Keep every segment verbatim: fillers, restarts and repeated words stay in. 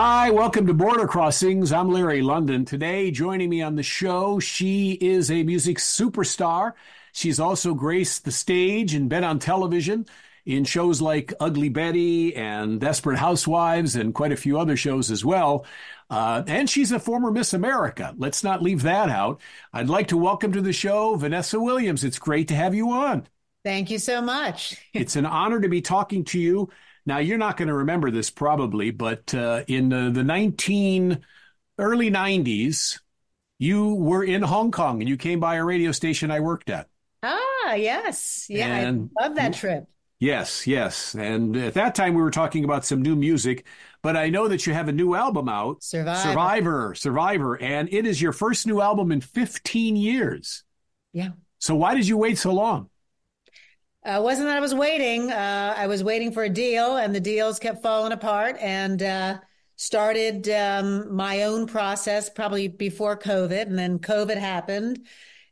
Hi, welcome to Border Crossings. I'm Larry London. Today, joining me on the show, she is a music superstar. She's also graced the stage and been on television in shows like Ugly Betty and Desperate Housewives and quite a few other shows as well. Uh, and she's a former Miss America. Let's not leave that out. I'd like to welcome to the show Vanessa Williams. It's great to have you on. Thank you so much. It's an honor to be talking to you. Now, you're not going to remember this probably, but uh, in the, the nineteen early nineties, you were in Hong Kong and you came by a radio station I worked at. Ah, yes. Yeah, And I love that trip. yes, yes. And at that time, we were talking about some new music, but I know that you have a new album out, Survivor. Survivor, Survivor, and it is your first new album in fifteen years. Yeah. So why did you wait so long? Uh, wasn't that I was waiting. Uh, I was waiting for a deal, and the deals kept falling apart, and uh, started um, my own process probably before COVID, and then COVID happened.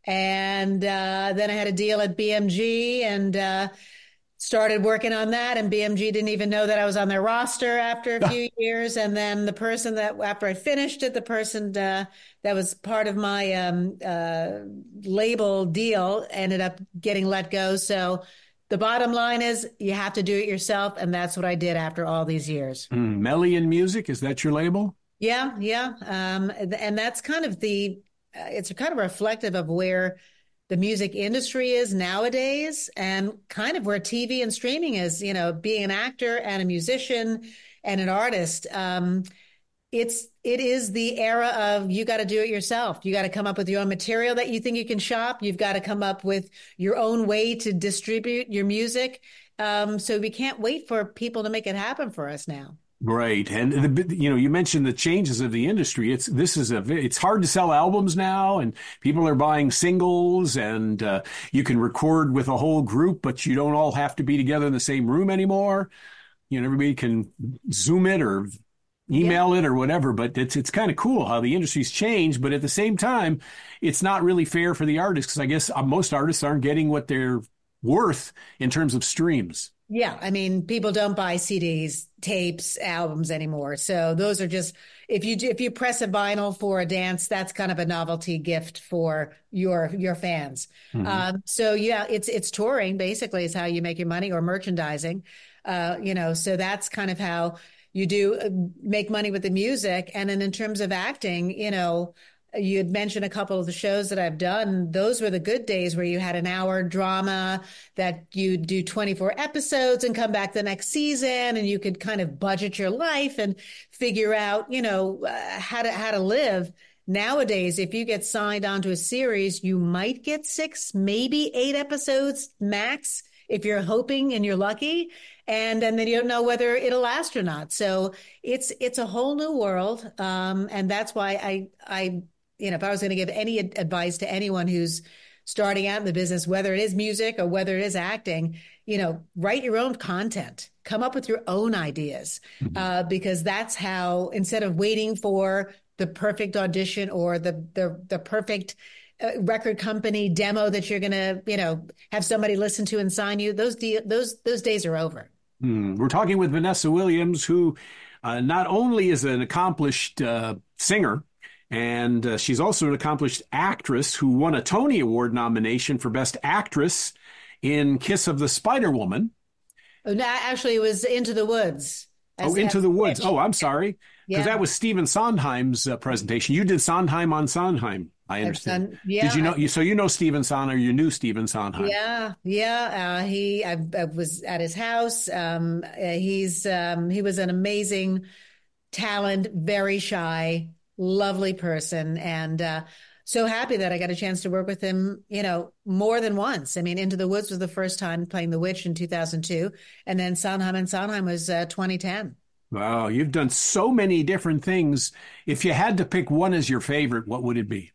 And uh, then I had a deal at B M G and uh, started working on that. And B M G didn't even know that I was on their roster after a few years. And then the person that, after I finished it, the person uh, that was part of my um, uh, label deal ended up getting let go. So the bottom line is you have to do it yourself. And that's what I did after all these years. Mm, Melian Music, is that your label? Yeah, yeah. Um, and that's kind of the, uh, it's kind of reflective of where the music industry is nowadays and kind of where T V and streaming is, you know, being an actor and a musician and an artist. Um, it's, it is the era of you got to do it yourself. You got to come up with your own material that you think you can shop. You've got to come up with your own way to distribute your music. Um, so we can't wait for people to make it happen for us now. Right. And the, you know, you mentioned the changes of the industry. It's this is a it's hard to sell albums now, and people are buying singles, and uh, you can record with a whole group, but you don't all have to be together in the same room anymore. You know, everybody can Zoom it or email Yeah. it or whatever, but it's it's kind of cool how the industry's changed, but at the same time, it's not really fair for the artists because I guess uh, most artists aren't getting what they're worth in terms of streams. Yeah, I mean, people don't buy C Ds, tapes, albums anymore. So those are just if you do, if you press a vinyl for a dance, that's kind of a novelty gift for your your fans. Mm-hmm. Um, so yeah, it's it's touring basically is how you make your money or merchandising. Uh, you know, so that's kind of how you do uh, make money with the music. And then in terms of acting, you know, you had mentioned a couple of the shows that I've done. Those were the good days where you had an hour drama that you do twenty-four episodes and come back the next season, and you could kind of budget your life and figure out, you know, uh, how to how to live. Nowadays, if you get signed onto a series, you might get six, maybe eight episodes max if you're hoping and you're lucky. And, and then you don't know whether it'll last or not. So it's it's a whole new world. Um, and that's why I I you know, if I was going to give any ad- advice to anyone who's starting out in the business, whether it is music or whether it is acting, you know, write your own content, come up with your own ideas, Mm-hmm. uh, because that's how, instead of waiting for the perfect audition or the the the perfect uh, record company demo that you're going to, you know, have somebody listen to and sign you, those de- those those days are over. Mm. We're talking with Vanessa Williams, who uh, not only is an accomplished uh, singer, and uh, she's also an accomplished actress who won a Tony Award nomination for Best Actress in Kiss of the Spider Woman. Oh, no, actually, it was Into the Woods. Oh, As, Into as the Woods. Mitch. Oh, I'm sorry. Because Yeah. that was Stephen Sondheim's uh, presentation. You did Sondheim on Sondheim, I I've understand. done, yeah, Did you know? I- You, so you know Stephen Sondheim, or you knew Stephen Sondheim. yeah, yeah. Uh, he, I, I was at his house. Um, uh, he's, um, he was an amazing talent, very shy, lovely person, and uh, so happy that I got a chance to work with him. You know, more than once. I mean, Into the Woods was the first time playing the witch in two thousand two, and then Sondheim and Sondheim was uh, twenty ten. Wow, you've done so many different things. If you had to pick one as your favorite, what would it be?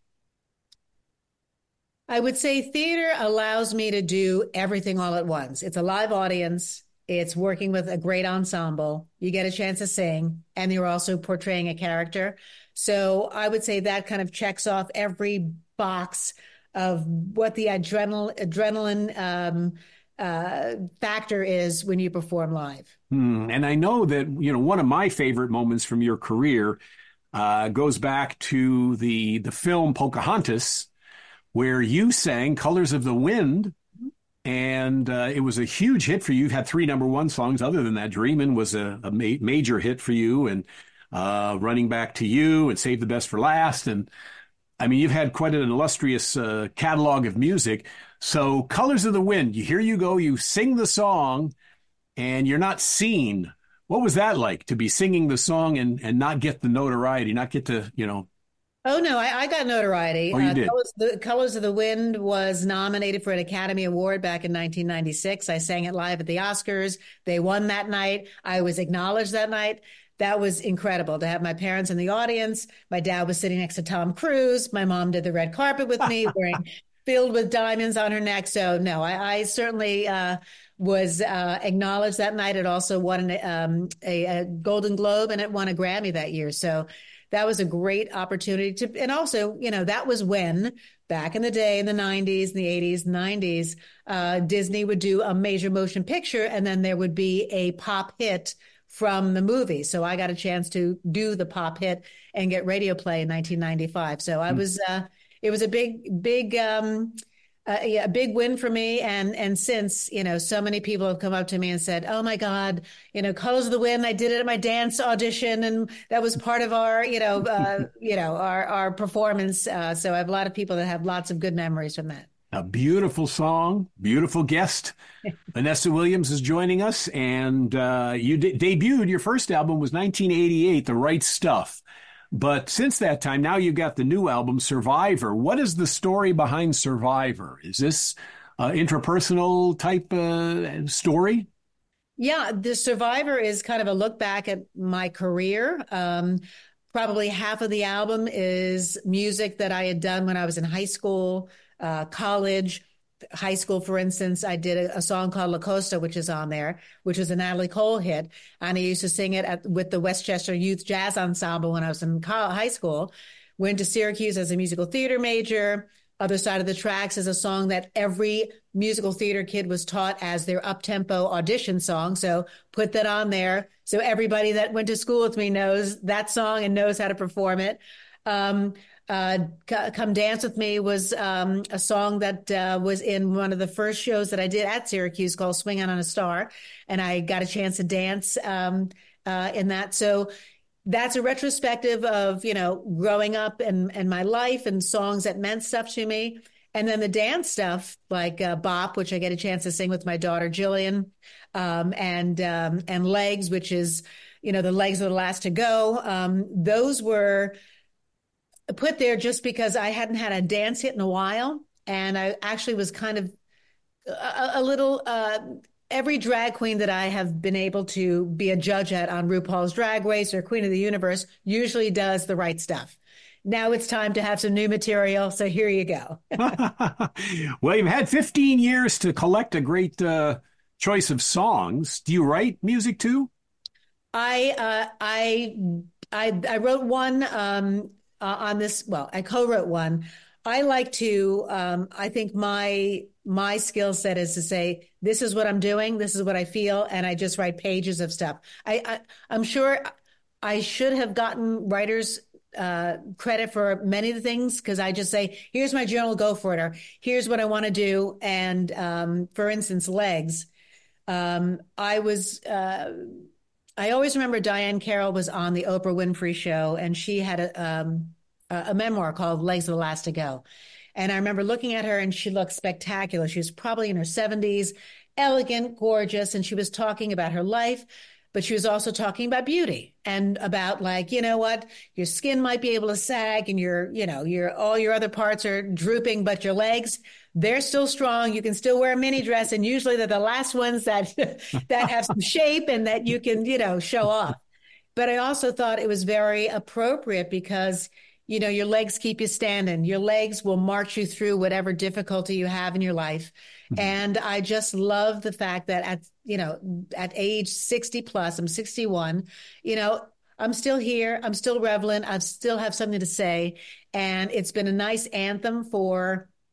I would say theater allows me to do everything all at once. It's a live audience. It's working with a great ensemble. You get a chance to sing, and you're also portraying a character. So I would say that kind of checks off every box of what the adrenal, adrenaline um, uh, factor is when you perform live. Hmm. And I know that, you know, one of my favorite moments from your career uh, goes back to the the film Pocahontas, where you sang Colors of the Wind. And uh, it was a huge hit for you. You've had three number one songs. Other than that, Dreamin' was a, a ma major hit for you, and uh, Running Back to You and Save the Best for Last. And I mean, you've had quite an illustrious uh, catalog of music. So Colors of the Wind, you here you go, you sing the song and you're not seen. What was that like to be singing the song and, and not get the notoriety, not get to, you know, Oh no, I, I got notoriety. oh, you Uh, did. Colors, the Colors of the Wind was nominated for an Academy Award back in nineteen ninety-six. I sang it live at the Oscars. They won that night. I was acknowledged that night. That was incredible to have my parents in the audience. My dad was sitting next to Tom Cruise. My mom did the red carpet with me, wearing filled with diamonds on her neck. So no, I, I certainly uh, was uh, acknowledged that night. It also won an, um, a, a Golden Globe, and it won a Grammy that year. So that was a great opportunity to, and also, you know, that was when back in the day in the nineties, in the eighties, nineties, uh, Disney would do a major motion picture, and then there would be a pop hit from the movie. So I got a chance to do the pop hit and get radio play in nineteen ninety-five. So I was, uh, it was a big, big, um, uh, yeah, a big win for me. And, and since, you know, so many people have come up to me and said, oh my God, you know, Colors of the Wind, I did it at my dance audition, and that was part of our, you know, uh, you know, our, our performance. Uh, so I have a lot of people that have lots of good memories from that. A beautiful song, beautiful guest. Vanessa Williams is joining us, and uh, you de debuted, your first album was nineteen eighty-eight, The Right Stuff. But since that time, now you've got the new album, Survivor. What is the story behind Survivor? Is this uh, interpersonal type uh, story? Yeah, the Survivor is kind of a look back at my career. Um, probably half of the album is music that I had done when I was in high school, uh, college. High school, for instance, I did a, a song called La Costa, which is on there, which was a Natalie Cole hit. And I used to sing it at, with the Westchester Youth Jazz Ensemble when I was in college, high school. Went to Syracuse as a musical theater major. Other Side of the Tracks is a song that every musical theater kid was taught as their up-tempo audition song. So put that on there. So everybody that went to school with me knows that song and knows how to perform it. Um, Uh, Come Dance With Me was um, a song that uh, was in one of the first shows that I did at Syracuse called Swing Out on a Star. And I got a chance to dance um, uh, in that. So that's a retrospective of, you know, growing up and, and my life and songs that meant stuff to me. And then the dance stuff like uh, Bop, which I get a chance to sing with my daughter, Jillian, um, and um, and Legs, which is, you know, the legs of the last to go. Um, those were put there just because I hadn't had a dance hit in a while. And I actually was kind of a, a little, uh, every drag queen that I have been able to be a judge at on RuPaul's Drag Race or Queen of the Universe usually does the right stuff. Now it's time to have some new material. So here you go. Well, you've had fifteen years to collect a great uh, choice of songs. Do you write music too? I, uh, I, I, I wrote one, um, Uh, on this. Well, I co-wrote one. I like to, um, I think my, my skill set is to say, this is what I'm doing. This is what I feel. And I just write pages of stuff. I, I I'm sure I should have gotten writers uh, credit for many of the things because I just say, here's my journal, go for it. Or here's what I want to do. And um, for instance, Legs. Um, I was, uh, I always remember Diane Carroll was on the Oprah Winfrey Show, and she had a, um, a memoir called Legs of the Last to Go. And I remember looking at her, and she looked spectacular. She was probably in her seventies, elegant, gorgeous, and she was talking about her life, but she was also talking about beauty and about, like, you know what, your skin might be able to sag and your, you know, your, all your other parts are drooping, but your legs, they're still strong. You can still wear a mini dress. And usually they're the last ones that, that have some shape and that you can, you know, show off. But I also thought it was very appropriate because, you know, your legs keep you standing. Your legs will march you through whatever difficulty you have in your life. Mm-hmm. And I just love the fact that at, you know, at age sixty plus, I'm sixty-one, you know, I'm still here. I'm still relevant. I still have something to say. And it's been a nice anthem for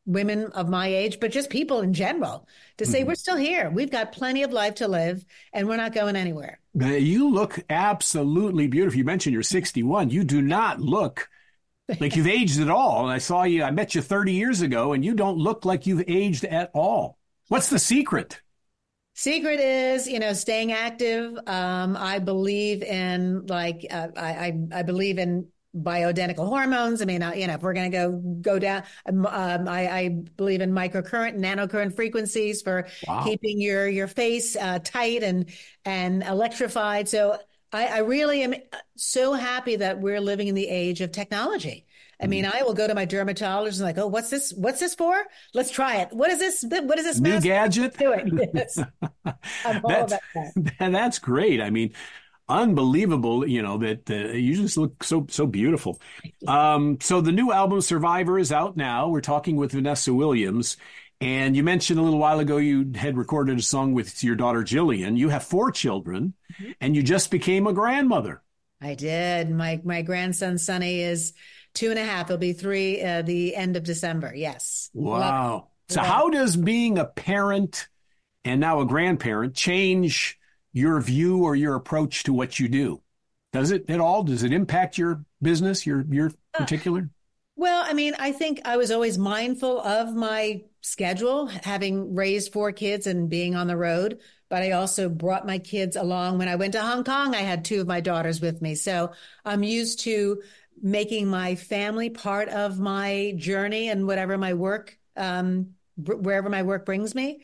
women of my age, but just people in general to say, Mhm. we're still here. We've got plenty of life to live and we're not going anywhere. Uh, You look absolutely beautiful. You mentioned you're sixty-one. You do not look like you've aged at all. And I saw you, I met you thirty years ago, and you don't look like you've aged at all. What's the secret? Secret is, you know, staying active. Um, I believe in like uh, I, I I believe in bioidentical hormones. I mean, uh, you know, if we're going to go go down, um, um, I, I believe in microcurrent and nanocurrent frequencies for Wow. keeping your your face uh, tight and and electrified. So I, I really am so happy that we're living in the age of technology. I mean, Mhm. I will go to my dermatologist and like, oh, what's this? What's this for? Let's try it. What is this? What is this New mask? gadget? Do it. Yes. I'm all That's about that. that's great. I mean, unbelievable, you know, that uh, you just look so so beautiful. Um, so the new album Survivor is out now. We're talking with Vanessa Williams. And you mentioned a little while ago you had recorded a song with your daughter Jillian. You have four children, and you just became a grandmother. I did. My my grandson Sonny is two and a half. He'll be three uh, the end of December. Yes. Love Wow. it. So Love it. how does being a parent and now a grandparent change your view or your approach to what you do? Does it at all? Does it impact your business, your your Uh, particular? well, I mean, I think I was always mindful of my schedule, having raised four kids and being on the road. But I also brought my kids along. When I went to Hong Kong, I had two of my daughters with me. So I'm used to making my family part of my journey and whatever my work, um, wherever my work brings me.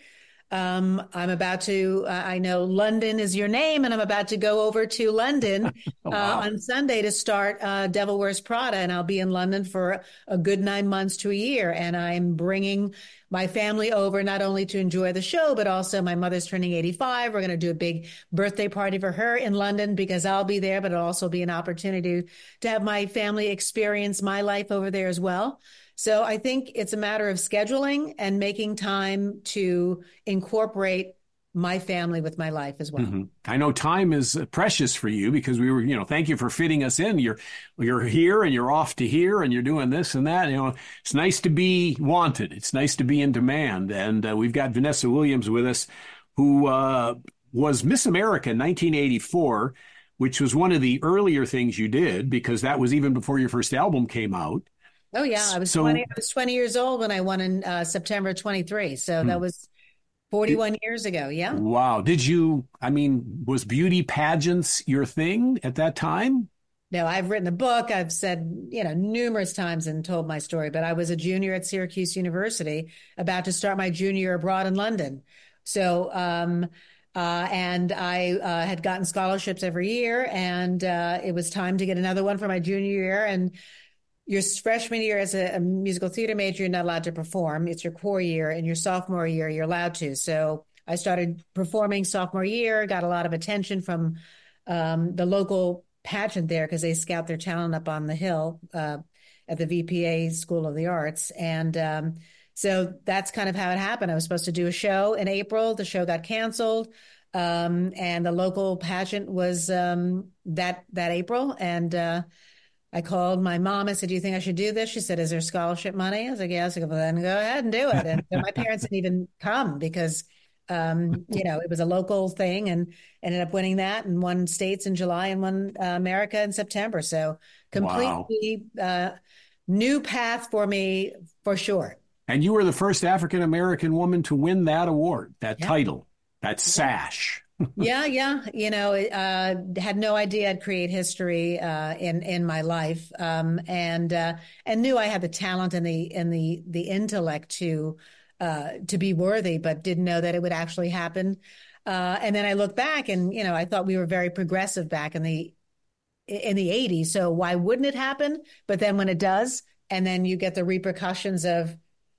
Um, I'm about to, uh, I know London is your name, and I'm about to go over to London Oh, uh, wow. on Sunday to start uh, Devil Wears Prada. And I'll be in London for a good nine months to a year. And I'm bringing my family over not only to enjoy the show, but also my mother's turning eighty-five. We're going to do a big birthday party for her in London because I'll be there, but it'll also be an opportunity to have my family experience my life over there as well. So I think it's a matter of scheduling and making time to incorporate my family with my life as well. hmm I know time is precious for you because we were, you know, thank you for fitting us in. You're you're here and you're off to here and you're doing this and that. You know, it's nice to be wanted. It's nice to be in demand. And uh, we've got Vanessa Williams with us, who uh, was Miss America in nineteen eighty-four, which was one of the earlier things you did because that was even before your first album came out. Oh yeah, I was twenty. So, I was twenty years old when I won in uh, September twenty-three. So that hmm, was did, forty-one years ago. Yeah. wow. Did you, I mean, was beauty pageants your thing at that time? No, I've written a book. I've said, you know, numerous times and told my story, but I was a junior at Syracuse University, about to start my junior year abroad in London. So, um, uh, and I uh, had gotten scholarships every year, and uh, it was time to get another one for my junior year. And your freshman year as a, a musical theater major, you're not allowed to perform. It's your core year, and your sophomore year, you're allowed to. So I started performing sophomore year, got a lot of attention from um, the local pageant there because they scout their talent up on the hill uh, at the V P A School of the Arts. And um, so that's kind of how it happened. I was supposed to do a show in April. The show got canceled. Um, and the local pageant was um, that that April. And uh, I called my mom. I said, "Do you think I should do this?" She said, "Is there scholarship money?" I was like, "Yeah." I said, "Well, then go ahead and do it." And so my parents didn't even come because, um, you know, it was a local thing, and ended up winning that and won states in July and won uh, America in September. So Wow. completely uh, new path for me for sure. And you were the first African American woman to win that award, that Yeah. title, that Yeah. sash. Yeah, yeah. You know, uh, had no idea I'd create history uh, in in my life, um, and uh, and knew I had the talent and the and the the intellect to uh, to be worthy, but didn't know that it would actually happen. Uh, and then I look back, and you know, I thought we were very progressive back in the in the eighties. So why wouldn't it happen? But then when it does, and then you get the repercussions of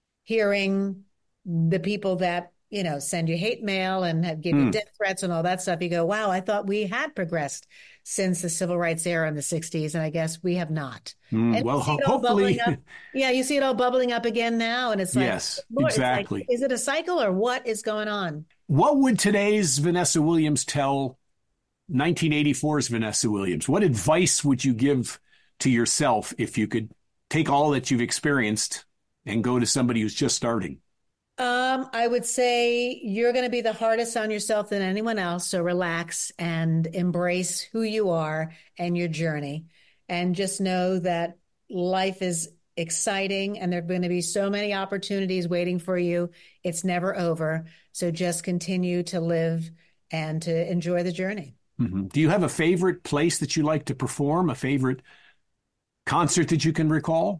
hearing the people that you know send you hate mail and have, give you Hmm. death threats and all that stuff, you go, wow, I thought we had progressed since the civil rights era in the sixties, and I guess we have not. Hmm. And you Well, see ho- it all bubbling hopefully, up. Yeah, you see it all bubbling up again now, and it's like, yes, Lord, it's like, exactly. is it a cycle or what is going on? What would today's Vanessa Williams tell nineteen eighty-four's Vanessa Williams? What advice would you give to yourself if you could take all that you've experienced and go to somebody who's just starting? Um, I would say you're going to be the hardest on yourself than anyone else. So relax and embrace who you are and your journey. And just know that life is exciting and there are going to be so many opportunities waiting for you. It's never over. So just continue to live and to enjoy the journey. Mm-hmm. Do you have a favorite place that you like to perform, a favorite concert that you can recall?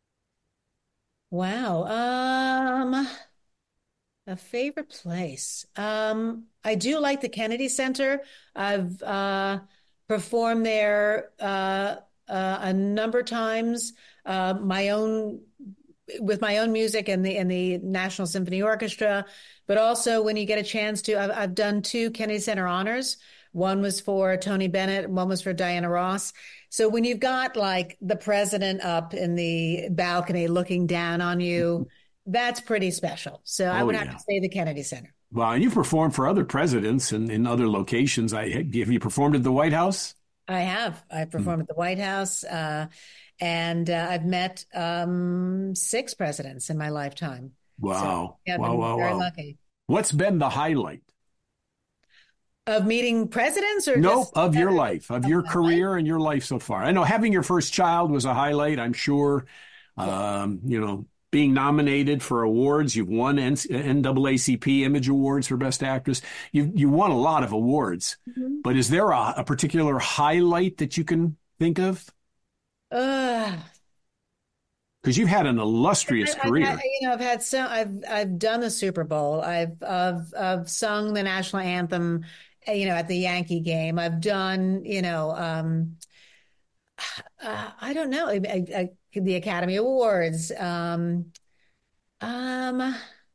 Wow. Um, A favorite place. Um, I do like the Kennedy Center. I've uh, performed there uh, uh, a number of times. Uh, my own with my own music and the and the National Symphony Orchestra, but also when you get a chance to, I've, I've done two Kennedy Center honors. One was for Tony Bennett, one was for Diana Ross. So when you've got like the president up in the balcony looking down on you, that's pretty special. So I Oh, would have yeah. to say the Kennedy Center. Well, and you've performed for other presidents and in other locations. I have you performed at the White House? I have. I Hmm. performed at the White House, uh, and uh, I've met um, six presidents in my lifetime. So Wow. yeah, I've Wow, been wow, very wow. lucky. What's been the highlight? Of meeting presidents or Nope, just of your ever life, of of your my life? career and your life so far. I know having your first child was a highlight, I'm sure. Yeah. Um, you know, being nominated for awards, you've won N double A C P Image Awards for Best Actress. You you won a lot of awards, Mhm. but is there a, a particular highlight that you can think of? Uh, Because you've had an illustrious I, I've had, career. you know, I've had some, I've, I've done the Super Bowl. I've, I've, I've sung the national anthem, uh, you know, at the Yankee game. I've done, you know, um, uh, I don't know, I, I, I- the Academy Awards. Um, um,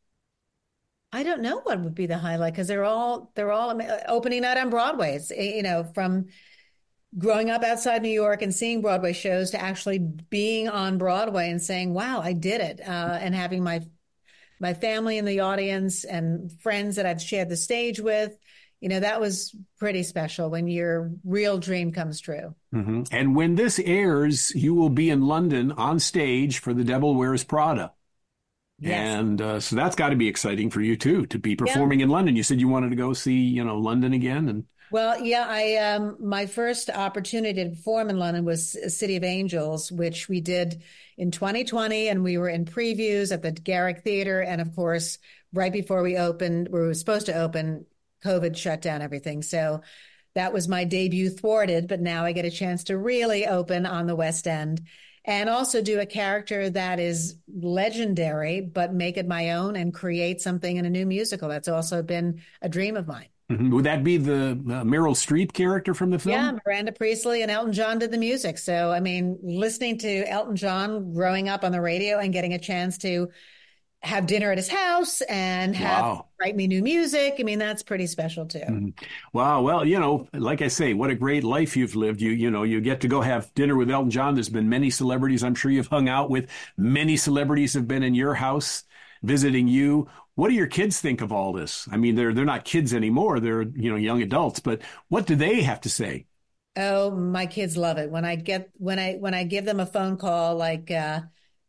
I don't know what would be the highlight because they're all, they're all ama- opening night on Broadway. It's, eh, you know, from growing up outside New York and seeing Broadway shows to actually being on Broadway and saying, wow, I did it. Uh, and having my my family in the audience and friends that I've shared the stage with. You know, that was pretty special when your real dream comes true. Mhm. And when this airs, you will be in London on stage for The Devil Wears Prada. Yes. And uh, so that's got to be exciting for you too, to be Yeah. performing in London. You said you wanted to go see, you know, London again. And Well, yeah, I um my first opportunity to perform in London was City of Angels, which we did in twenty twenty, and we were in previews at the Garrick Theater, and of course, right before we opened, we were supposed to open, COVID shut down everything. So that was my debut thwarted, but now I get a chance to really open on the West End and also do a character that is legendary, but make it my own and create something in a new musical. That's also been a dream of mine. mhm. Would that be the uh, Meryl Streep character from the Yeah, film? Miranda Priestley and Elton John did the music. So, I mean, listening to Elton John growing up on the radio and getting a chance to have dinner at his house and have Wow. write me new music. I mean, that's pretty special too. Mhm. Wow. Well, you know, like I say, what a great life you've lived. You, you know, you get to go have dinner with Elton John. There's been many celebrities I'm sure you've hung out with. Many celebrities have been in your house visiting you. What do your kids think of all this? I mean, they're they're not kids anymore. They're, you know, young adults, but what do they have to say? Oh, my kids love it. When I get when I when I give them a phone call, like uh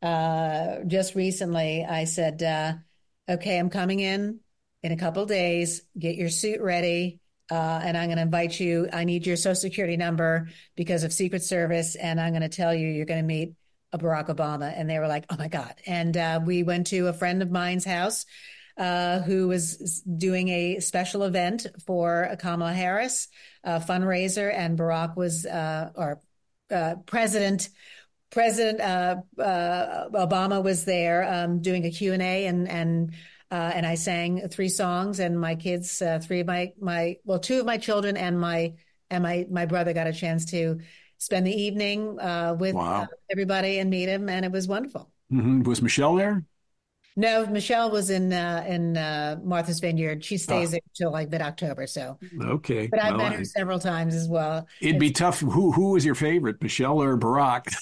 uh just recently, I said, uh, okay, I'm coming in in a couple days. Get your suit ready. Uh, and I'm going to invite you. I need your social security number because of Secret Service. And I'm going to tell you, you're going to meet a Barack Obama. And they were like, oh my God. And uh, we went to a friend of mine's house uh, who was doing a special event for Kamala Harris, a fundraiser, and Barack was, uh, or uh, President President uh, uh, Obama was there um, doing a Q and A, and and uh, and I sang three songs, and my kids, uh, three of my my well, two of my children and my and my my brother got a chance to spend the evening uh, with uh, Wow. everybody and meet him, and it was wonderful. Hmm. Was Michelle there? No, Michelle was in uh, in uh, Martha's Vineyard. She stays Ah, there till like mid October. So, okay. but I've Well, met her I, several times as well. it'd be It's tough. Who who was your favorite, Michelle or Barack?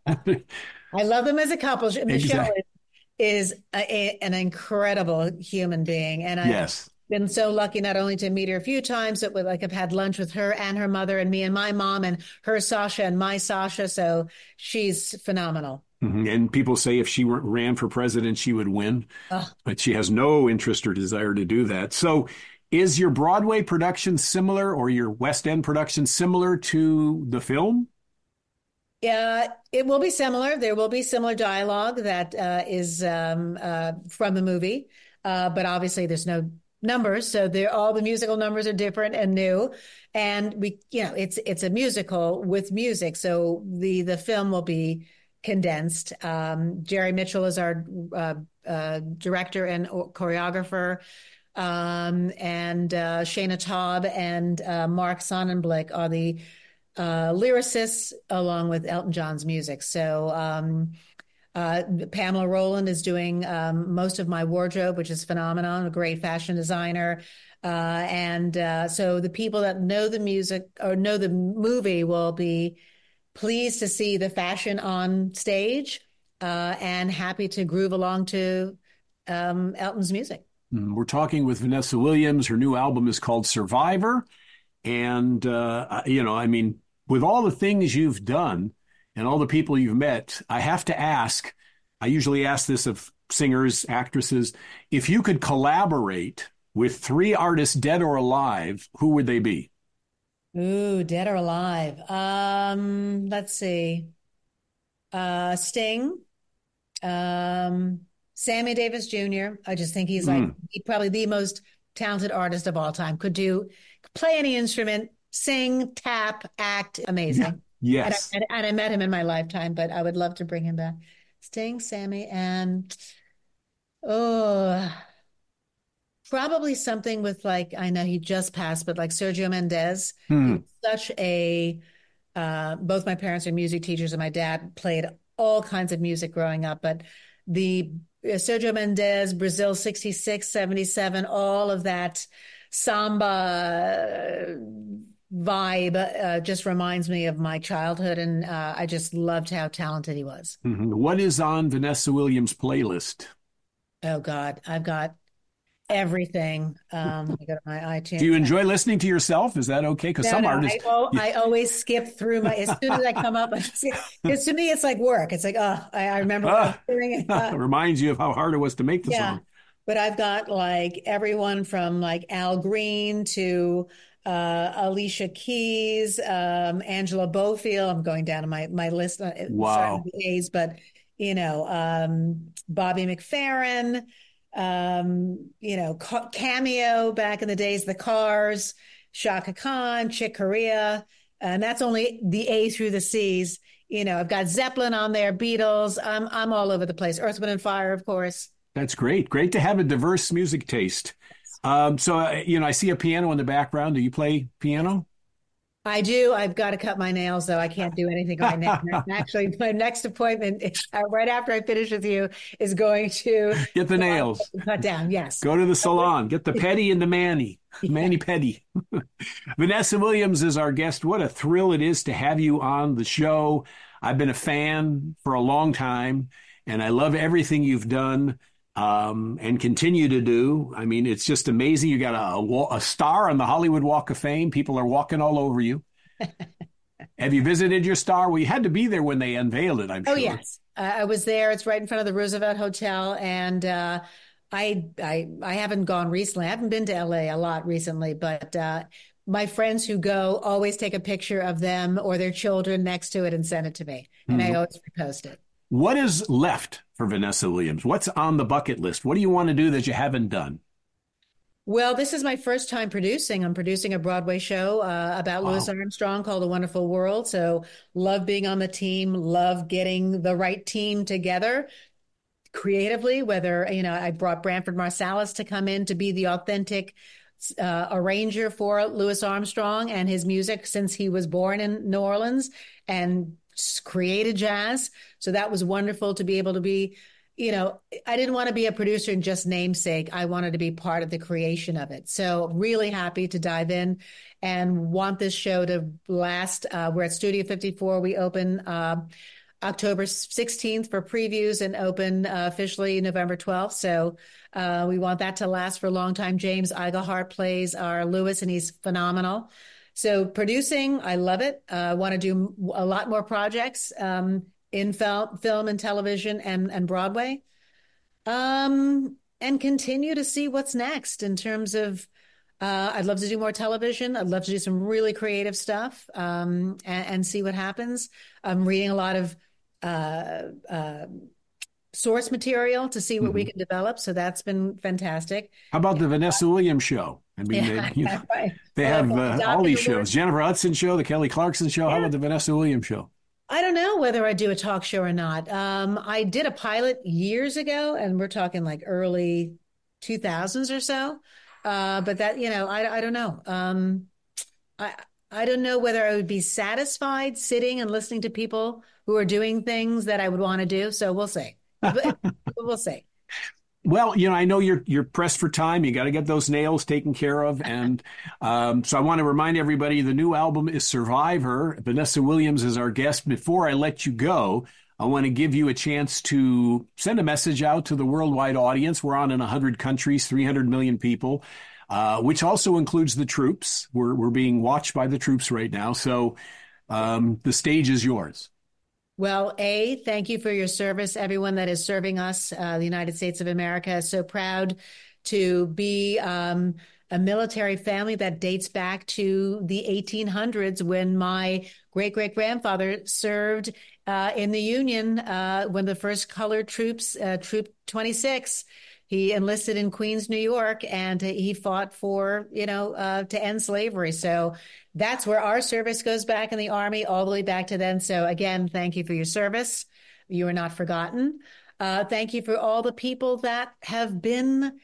I love them as a couple. Michelle Exactly. is a, a- an incredible human being. And I've Yes. been so lucky not only to meet her a few times, but with, like I've had lunch with her and her mother and me and my mom and her Sasha and my Sasha. So she's phenomenal. Mhm. And people say if she ran for president, she would win, Oh, but she has no interest or desire to do that. So, is your Broadway production similar or your West End production similar to the film? yeah, it will be similar. There will be similar dialogue that uh, is um, uh, from the movie, uh, but obviously there's no numbers, so there all the musical numbers are different and new. And we, you know, it's it's a musical with music, so the the film will be condensed. Um, Jerry Mitchell is our uh, uh, director and choreographer, um, and uh, Shayna Taub and uh, Mark Sonnenblick are the uh, lyricists along with Elton John's music. So um, uh, Pamela Rowland is doing um, most of my wardrobe, which is phenomenal, a great fashion designer. Uh, and uh, so the people that know the music or know the movie will be pleased to see the fashion on stage uh, and happy to groove along to um, Elton's music. Mm, We're talking with Vanessa Williams. Her new album is called Survivor. And, uh, you know, I mean, with all the things you've done and all the people you've met, I have to ask, I usually ask this of singers, actresses, if you could collaborate with three artists, dead or alive, who would they be? Ooh, dead or alive. Um, let's see. Uh, Sting, um, Sammy Davis Junior I just think he's like Mm, he, probably the most talented artist of all time. Could do, play any instrument, sing, tap, act, yeah. amazing. And I, Yes. and, and I met him in my lifetime, but I would love to bring him back. Sting, Sammy, and oh, probably something with like, I know he just passed, but like Sergio Mendes. He Hmm. was such a, uh, both my parents are music teachers and my dad played all kinds of music growing up, but the uh, Sergio Mendes, Brazil sixty-six, seventy-seven, all of that samba vibe uh, just reminds me of my childhood. And uh, I just loved how talented he was. Mhm. What is on Vanessa Williams' playlist? Oh God, I've got everything. Um, I go to my Do you iTunes. enjoy listening to yourself? Is that okay? Because No, some no, artists, I oh, yeah, I always skip through my as soon as I come up. Because to me, it's like work. It's like, oh, I, I remember when I was ah, doing it. Uh, reminds you of how hard it was to make the yeah, song. but I've got like everyone from like Al Green to uh, Alicia Keys, um, Angela Bofield. I'm going down to my my list, uh, starting Wow. with the A's, but you know, um, Bobby McFerrin, um, you know, Ca- Cameo back in the days, the Cars, Shaka Khan, Chick Corea, and that's only the A through the C's. You know, I've got Zeppelin on there, Beatles. I'm I'm all over the place. Earth, Wind and Fire, of course. That's great. Great to have a diverse music taste. Um, so, uh, you know, I see a piano in the background. Do you play piano? I do. I've got to cut my nails, though. I can't do anything right now. Actually, my next appointment, uh, right after I finish with you, is going to Get the nails. cut down. Yes. Go to the salon. Get the pedi and the mani. Yeah. Mani pedi. Vanessa Williams is our guest. What a thrill it is to have you on the show. I've been a fan for a long time, and I love everything you've done um, and continue to do. I mean, it's just amazing. You got a, a, a star on the Hollywood Walk of Fame. People are walking all over you. Have you visited your star? Well, you had to be there when they unveiled it, I'm Oh, sure. yes. Uh, I was there. It's right in front of the Roosevelt Hotel. And uh, I, I, I haven't gone recently. I haven't been to L A a lot recently, but uh, my friends who go always take a picture of them or their children next to it and send it to me. And I Hmm. always repost it. What is left for Vanessa Williams? What's on the bucket list? What do you want to do that you haven't done? Well, this is my first time producing. I'm producing a Broadway show uh, about Louis Wow. Armstrong called The Wonderful World. So, love being on the team, love getting the right team together creatively. Whether, you know, I brought Branford Marsalis to come in to be the authentic uh, arranger for Louis Armstrong and his music since he was born in New Orleans and created jazz. So, that was wonderful to be able to be you know, I didn't want to be a producer and just namesake. I wanted to be part of the creation of it. So really happy to dive in and want this show to last. Uh, we're at Studio fifty-four. We open uh, October sixteenth for previews and open uh, officially November twelfth. So uh, we want that to last for a long time. James Iglehart plays our Louis, and he's phenomenal. So producing, I love it. I uh, want to do a lot more projects. Um, in film, film and television and, and Broadway. Um, and continue to see what's next in terms of, uh, I'd love to do more television. I'd love to do some really creative stuff, um, and, and see what happens. I'm reading a lot of, uh, uh, source material to see what mm-hmm. we can develop. So that's been fantastic. How about the Vanessa Williams show? I mean, yeah, they, you know, right. they well, have uh, all these shows, Jennifer Hudson show, the Kelly Clarkson show. Yeah. How about the Vanessa Williams show? I don't know whether I do a talk show or not. Um, I did a pilot years ago, and we're talking like early two thousands or so. Uh, but that, you know, I, I don't know. Um, I, I don't know whether I would be satisfied sitting and listening to people who are doing things that I would want to do. So we'll see. We'll see. Well, you know, I know you're you're pressed for time. You got to get those nails taken care of. And um, so I want to remind everybody the new album is Survivor. Vanessa Williams is our guest. Before I let you go, I want to give you a chance to send a message out to the worldwide audience. We're on in one hundred countries, three hundred million people, uh, which also includes the troops. We're, we're being watched by the troops right now. So um, the stage is yours. Well, A, thank you for your service, everyone that is serving us. Uh, the United States of America is so proud to be um, a military family that dates back to the eighteen hundreds when my great-great-grandfather served uh, in the Union uh, when the first colored troops, uh, Troop twenty-six, he enlisted in Queens, New York, and he fought for, you know, uh, to end slavery. So that's where our service goes back in the Army, all the way back to then. So again, thank you for your service. You are not forgotten. Uh, thank you for all the people that have been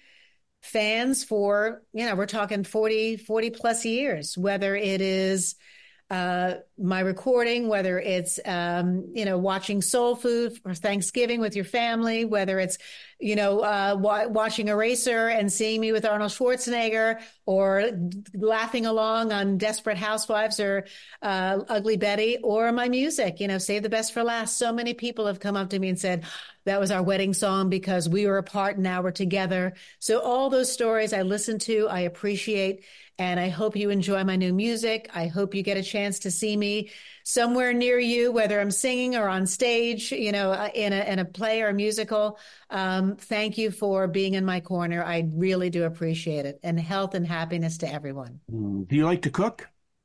fans for, you know, we're talking forty, forty plus years, whether it is uh, my recording, whether it's, um, you know, watching Soul Food for Thanksgiving with your family, whether it's, you know, uh, wa- watching Eraser and seeing me with Arnold Schwarzenegger, or laughing along on Desperate Housewives or uh, Ugly Betty, or my music, you know, Save the Best for Last. So many people have come up to me and said, that was our wedding song because we were apart and now we're together. So all those stories I listen to, I appreciate, and I hope you enjoy my new music. I hope you get a chance to see me somewhere near you, whether I'm singing or on stage, you know, in a, in a play or a musical. Um, thank you for being in my corner. I really do appreciate it. And health and happiness to everyone. Do you like to cook?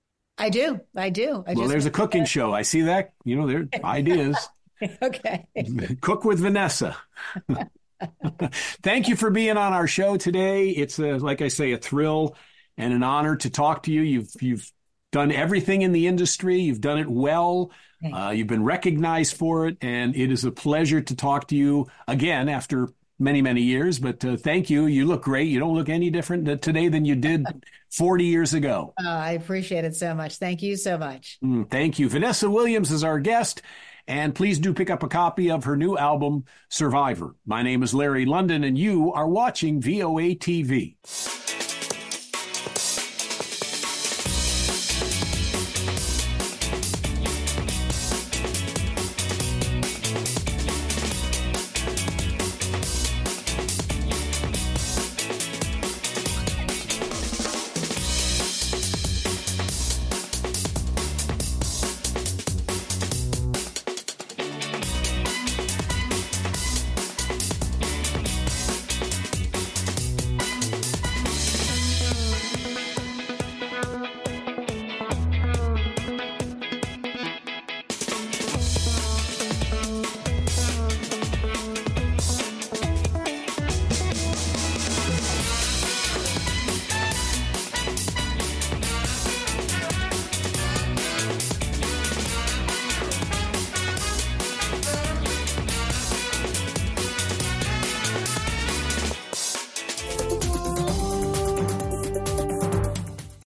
I do. I do. I well, just, there's a cooking show. I see that. You know, there are ideas. Okay. Cook with Vanessa. Thank you for being on our show today. It's a, like I say, a thrill and an honor to talk to you. You've you've done everything in the industry. You've done it well. Uh, you've been recognized for it, and it is a pleasure to talk to you again after many, many years. But uh, thank you. You look great. You don't look any different today than you did forty years ago. Oh, I appreciate it so much. Thank you so much. Mm, thank you. Vanessa Williams is our guest. And please do pick up a copy of her new album, Survivor. My name is Larry London, and you are watching V O A T V.